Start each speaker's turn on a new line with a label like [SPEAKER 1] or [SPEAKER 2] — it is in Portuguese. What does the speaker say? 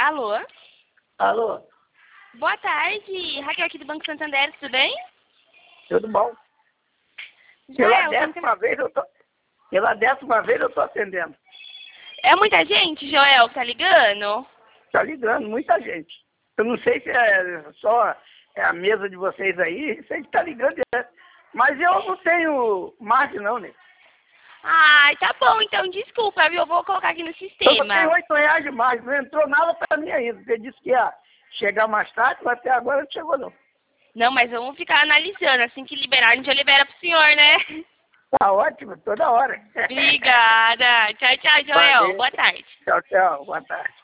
[SPEAKER 1] Alô?
[SPEAKER 2] Alô,
[SPEAKER 1] Boa tarde. Raquel aqui do Banco Santander, tudo bem?
[SPEAKER 2] tudo bom?
[SPEAKER 1] Joel, como que...
[SPEAKER 2] Pela 10ª vez eu tô atendendo.
[SPEAKER 1] É muita gente, Joel, que tá ligando?
[SPEAKER 2] Tá ligando, muita gente. Eu não sei se é só a mesa de vocês aí, sei que tá ligando direto. Mas eu não tenho margem não, né?
[SPEAKER 1] Ai, tá bom, então desculpa, viu? Eu vou colocar aqui no
[SPEAKER 2] Eu só
[SPEAKER 1] sistema.
[SPEAKER 2] tenho R$ 8 de margem, não entrou nada pra mim ainda. Você disse que ia chegar mais tarde, mas até agora não chegou não.
[SPEAKER 1] Não, mas vamos ficar analisando. Assim que liberar, a gente já libera pro senhor, né?
[SPEAKER 2] Tá ótimo, toda hora.
[SPEAKER 1] Obrigada. Tchau, tchau, Joel.
[SPEAKER 2] Valeu.
[SPEAKER 1] Boa tarde.
[SPEAKER 2] Tchau, tchau. Boa tarde.